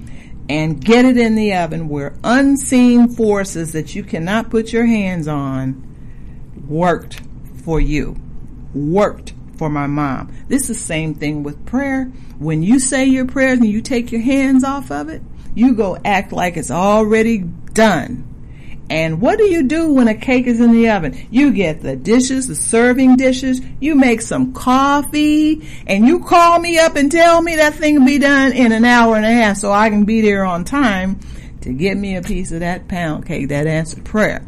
and get it in the oven where unseen forces that you cannot put your hands on worked for you, worked for my mom. This is the same thing with prayer. When you say your prayers and you take your hands off of it, you go act like it's already done. And what do you do when a cake is in the oven? You get the dishes, the serving dishes, you make some coffee, and you call me up and tell me that thing will be done in an hour and a half so I can be there on time to get me a piece of that pound cake, that answered prayer.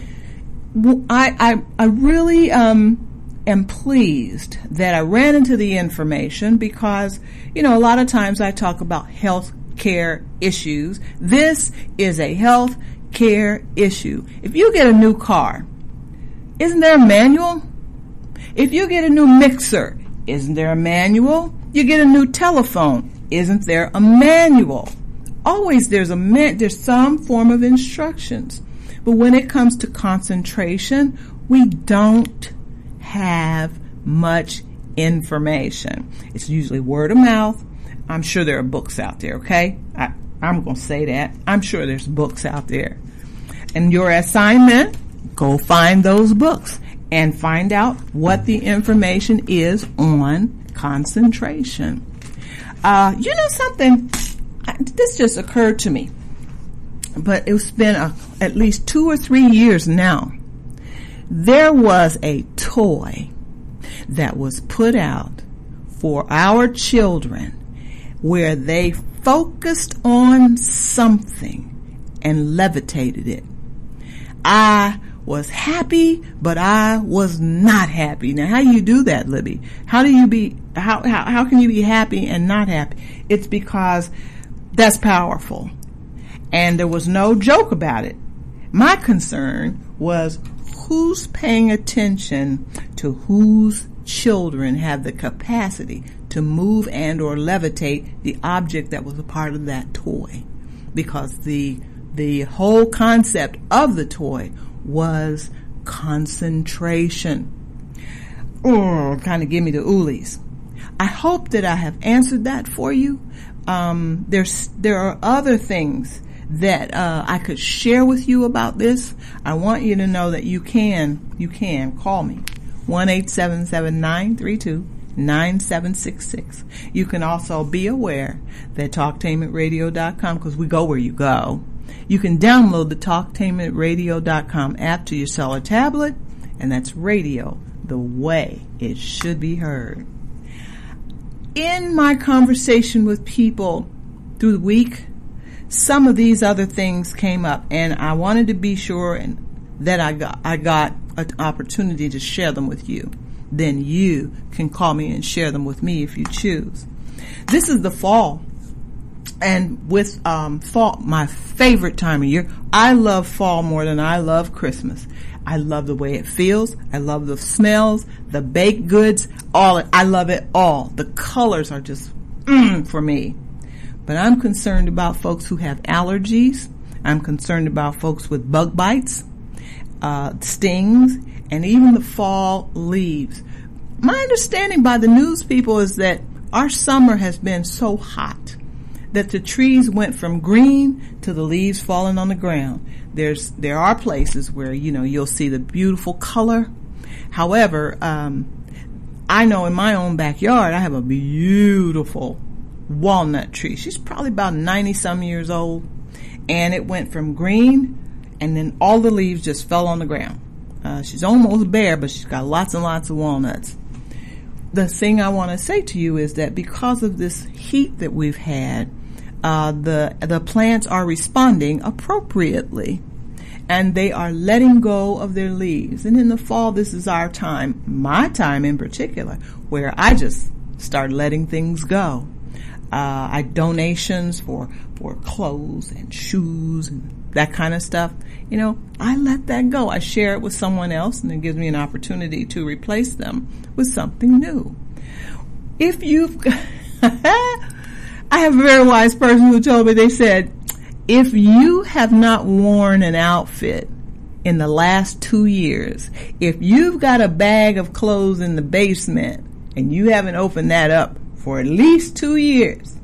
I, I, I really um, am pleased that I ran into the information because, you know, a lot of times I talk about health care issues. This is a health care issue. If you get a new car, isn't there a manual? If you get a new mixer, isn't there a manual? You get a new telephone, isn't there a manual? Always there's a man, there's some form of instructions. But when it comes to concentration, we don't have much information. It's usually word of mouth. I'm sure there are books out there, okay? I, I'm going to say that. I'm sure there's books out there. And your assignment, go find those books and find out what the information is on concentration. Uh, you know something? This just occurred to me. But it's been a, at least two or three years now. There was a toy that was put out for our children where they focused on something and levitated it. I was happy, but I was not happy. Now, how do you do that, Libby? How do you be, how, how, how can you be happy and not happy? It's because that's powerful. And there was no joke about it. My concern was who's paying attention to whose children have the capacity to move and or levitate the object that was a part of that toy. Because the the whole concept of the toy was concentration. Oh, kind of give me the oolies. I hope that I have answered that for you. Um, there's there are other things that uh, I could share with you about this. I want you to know that you can you can call me one eight seven seven nine three two nine seven six six. You can also be aware that talktainment radio dot com, because we go where you go. You can download the talktainment radio dot com app to your cell or tablet, and that's radio the way it should be heard. In my conversation with people through the week, some of these other things came up, and I wanted to be sure and that I got, I got an opportunity to share them with you. Then you can call me and share them with me if you choose. This is the fall. And with um, fall, my favorite time of year, I love fall more than I love Christmas. I love the way it feels. I love the smells, the baked goods, all. I love it all. The colors are just mm, for me. But I'm concerned about folks who have allergies. I'm concerned about folks with bug bites, uh, stings, and even the fall leaves. My understanding by the news people is that our summer has been so hot that the trees went from green to the leaves falling on the ground. There's, there are places where, you know, you'll see the beautiful color. However, um, I know in my own backyard, I have a beautiful walnut tree. She's probably about ninety some years old, and it went from green, and then all the leaves just fell on the ground. Uh, she's almost bare, but she's got lots and lots of walnuts. The thing I want to say to you is that because of this heat that we've had, uh, the the plants are responding appropriately, and they are letting go of their leaves. And in the fall, this is our time, my time in particular, where I just start letting things go. Uh, I donations for, for clothes and shoes and that kind of stuff. You know, I let that go. I share it with someone else, and it gives me an opportunity to replace them with something new. If you've, I have a very wise person who told me, they said, if you have not worn an outfit in the last two years, if you've got a bag of clothes in the basement and you haven't opened that up for at least two years,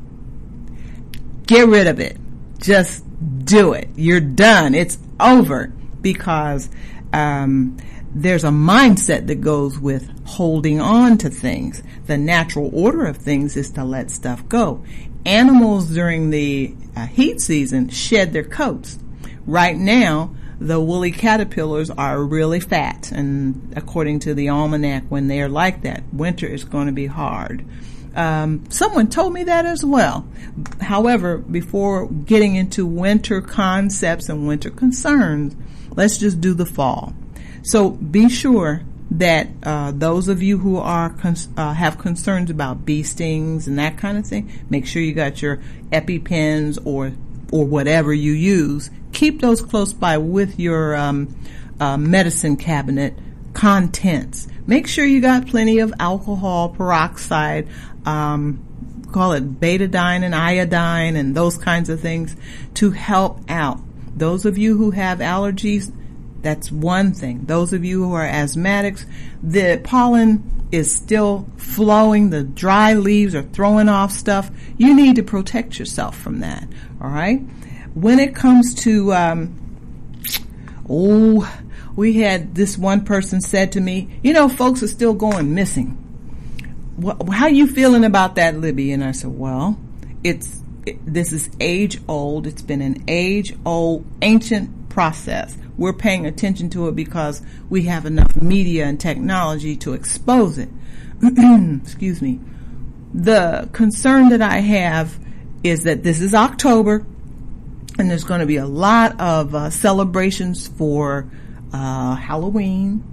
get rid of it. Just do it. You're done. It's over, because um, there's a mindset that goes with holding on to things. The natural order of things is to let stuff go. Animals during the uh, heat season shed their coats. Right now, the woolly caterpillars are really fat, and according to the almanac, when they're like that, winter is going to be hard. Um, someone told me that as well. However, before getting into winter concepts and winter concerns, let's just do the fall. So be sure that uh, those of you who are cons- uh, have concerns about bee stings and that kind of thing, make sure you got your EpiPens or or whatever you use. Keep those close by with your um, uh, medicine cabinet contents. Make sure you got plenty of alcohol, peroxide, um, call it betadine and iodine and those kinds of things to help out. Those of you who have allergies, that's one thing. Those of you who are asthmatics, the pollen is still flowing. The dry leaves are throwing off stuff. You need to protect yourself from that. All right. When it comes to, um, oh, we had this one person said to me, you know, folks are still going missing. What, how you feeling about that, Libby? And I said, well, it's, it, this is age old. It's been an age old, ancient process. We're paying attention to it because we have enough media and technology to expose it. Excuse me. The concern that I have is that this is October, and there's going to be a lot of uh, celebrations for uh, Halloween.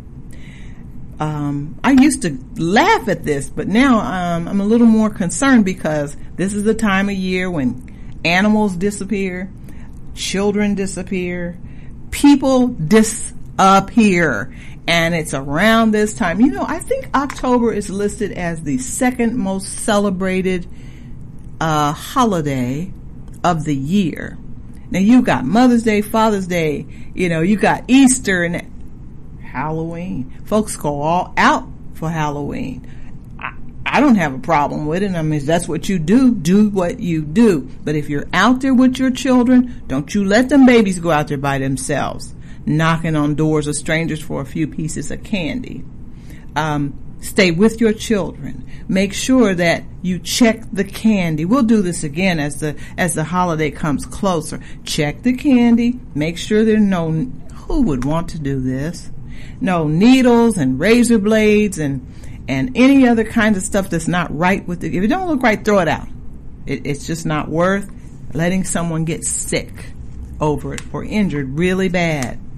Um, I used to laugh at this, but now um, I'm a little more concerned because this is the time of year when animals disappear, children disappear, people disappear, and it's around this time. You know, I think October is listed as the second most celebrated uh, holiday of the year. Now you've got Mother's Day, Father's Day, you know, you got Easter and Halloween. Folks go all out for Halloween. I, I don't have a problem with it. I mean, if that's what you do, do what you do. But if you're out there with your children, don't you let them babies go out there by themselves, knocking on doors of strangers for a few pieces of candy. Um, stay with your children. Make sure that you check the candy. We'll do this again as the as the holiday comes closer. Check the candy. Make sure there are no, who would want to do this? No needles and razor blades and and any other kinds of stuff that's not right with it. If it don't look right, throw it out. It, it's just not worth letting someone get sick over it or injured really bad.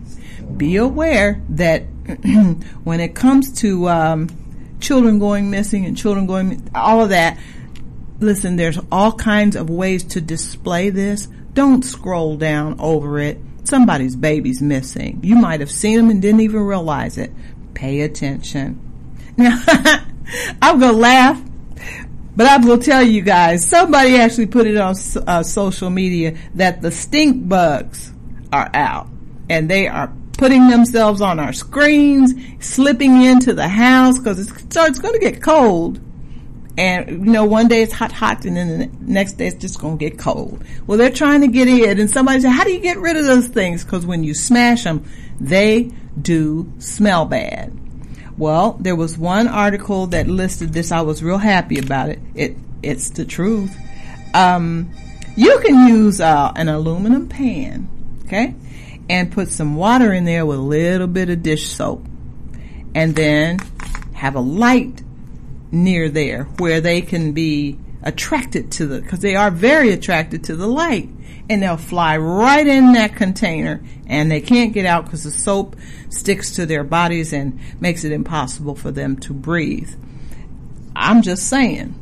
be aware that when it comes to um, children going missing and children going, all of that, listen, there's all kinds of ways to display this. Don't scroll down over it. Somebody's baby's missing. You might have seen them and didn't even realize it. Pay attention. Now, I'm going to laugh, but I will tell you guys, somebody actually put it on uh, social media that the stink bugs are out, and they are putting themselves on our screens, slipping into the house, because it's, so it's going to get cold. And, you know, one day it's hot, hot, and then the next day it's just going to get cold. Well, they're trying to get in, and somebody said, how do you get rid of those things? Because when you smash them, they do smell bad. Well, there was one article that listed this. I was real happy about it. It It's the truth. Um, you can use uh, an aluminum pan, okay, and put some water in there with a little bit of dish soap, and then have a light near there where they can be attracted to the, because they are very attracted to the light, and they'll fly right in that container, and they can't get out because the soap sticks to their bodies and makes it impossible for them to breathe. I'm just saying.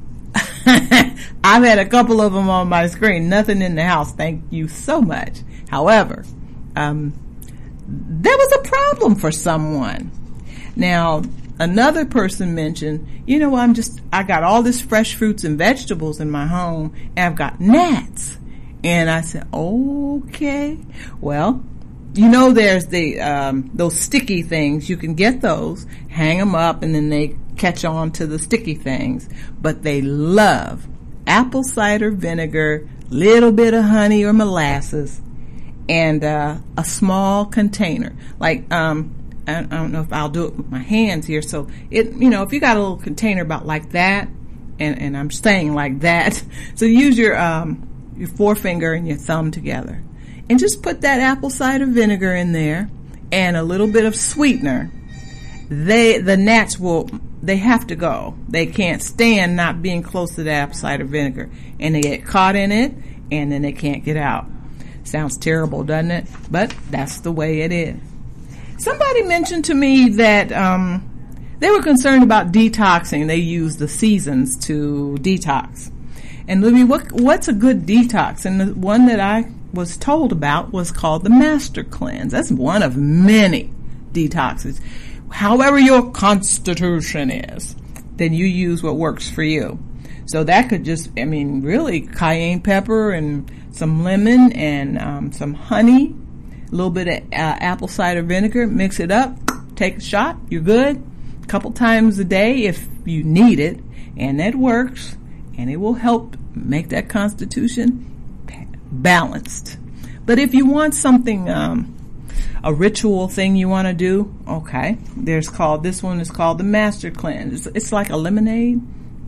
I've had a couple of them on my screen. Nothing in the house. Thank you so much. However, um, there was a problem for someone. Now, another person mentioned, you know, I'm just, I got all this fresh fruits and vegetables in my home, and I've got gnats. And I said, okay, well, you know, there's the, um, those sticky things. You can get those, hang them up, and then they catch on to the sticky things. But they love apple cider vinegar, little bit of honey or molasses, and, uh, a small container. Like, um, I don't know if I'll do it with my hands here. So it, you know, if you got a little container about like that, and, and I'm saying like that, so use your, um, your forefinger and your thumb together, and just put that apple cider vinegar in there and a little bit of sweetener. They, the gnats will, they have to go. They can't stand not being close to the apple cider vinegar, and they get caught in it, and then they can't get out. Sounds terrible, doesn't it? But that's the way it is. Somebody mentioned to me that um, they were concerned about detoxing. They use the seasons to detox. And Libby, what, what's a good detox? And the one that I was told about was called the Master Cleanse. That's one of many detoxes. However your constitution is, then you use what works for you. So that could just, I mean, really cayenne pepper and some lemon and um, some honey, a little bit of uh, apple cider vinegar, mix it up, take a shot, you're good. A couple times a day if you need it, and that works, and it will help make that constitution balanced. But if you want something, um, a ritual thing you want to do, okay, there's called, this one is called the Master Cleanse. It's, it's like a lemonade.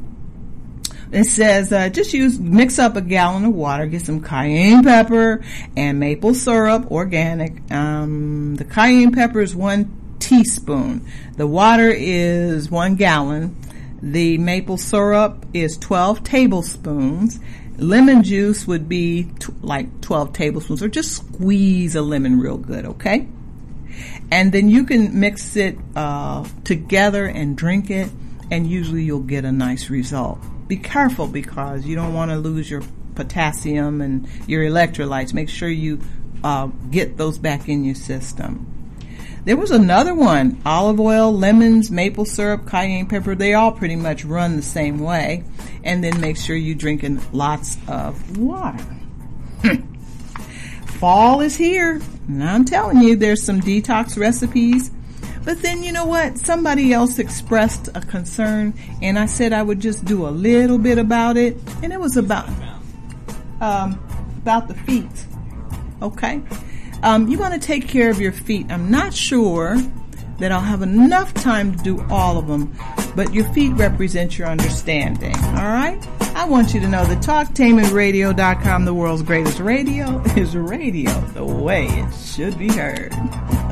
It says, uh, just use, mix up a gallon of water, get some cayenne pepper and maple syrup, organic. Um, the cayenne pepper is one teaspoon. The water is one gallon. The maple syrup is twelve tablespoons. Lemon juice would be t- like twelve tablespoons, or just squeeze a lemon real good, okay? And then you can mix it, uh, together and drink it, and usually you'll get a nice result. Be careful because you don't want to lose your potassium and your electrolytes. Make sure you uh, get those back in your system. There was another one, olive oil, lemons, maple syrup, cayenne pepper. They all pretty much run the same way. And then make sure you're drinking lots of water. Fall is here. And I'm telling you, there's some detox recipes. But then, you know what? Somebody else expressed a concern, and I said I would just do a little bit about it. And it was about, um, about the feet. Okay? Um, you want to take care of your feet. I'm not sure that I'll have enough time to do all of them, but your feet represent your understanding. All right? I want you to know that talk tainment radio dot com, the world's greatest radio, is radio the way it should be heard.